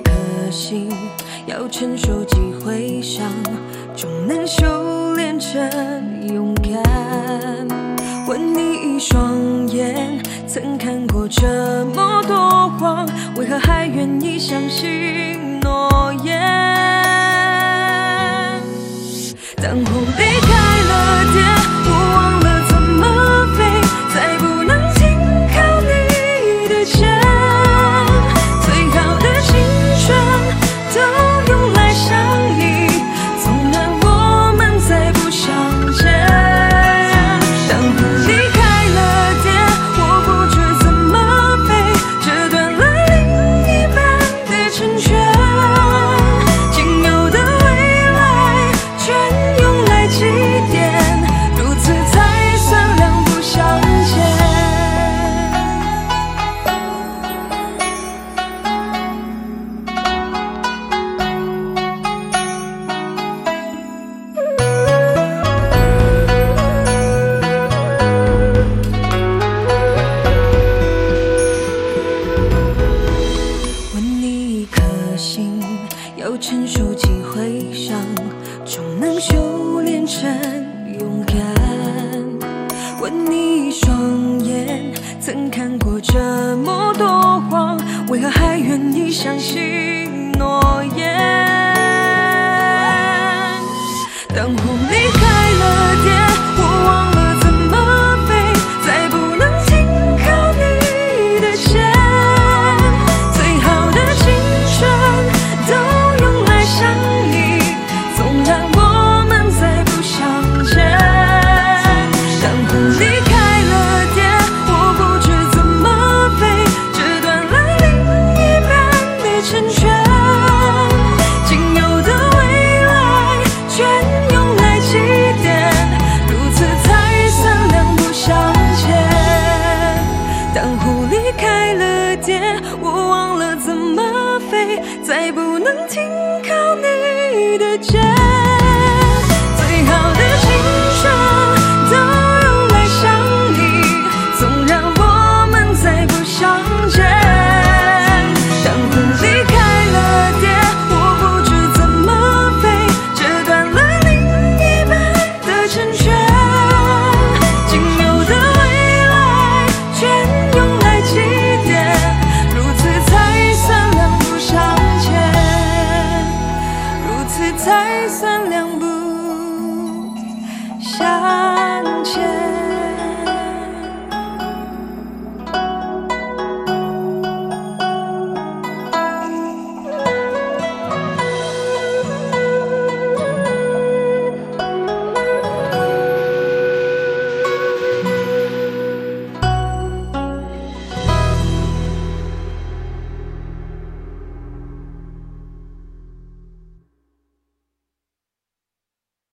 颗心要承受几回伤，终能修炼成勇敢。问你一双眼，曾看过这么多谎，为何还愿意相信诺言？当我离开了天，我忘了怎么飞，再不能停靠你的肩。最好的青春都用来想你，纵然我们再不相见。当我离开了天，我不知怎么飞，折断了另一半的成全。仅有的未来全用来祭奠，如此才算两不相欠。问你一颗心要承受几回伤，终能修炼成勇敢。问你一双眼，曾看过这么多谎，为何还愿意相信诺言？当我离开了天，我忘了怎么飞，再不能停靠你的肩。最好的青春都用来想你，纵然我们再不相见。当我离开了天，我不知怎么飞，折断了另一半的成全。仅有的未来全用来祭奠，如此才算两不相欠。当我离开了天，我忘了怎么飞，再不能停靠你的肩。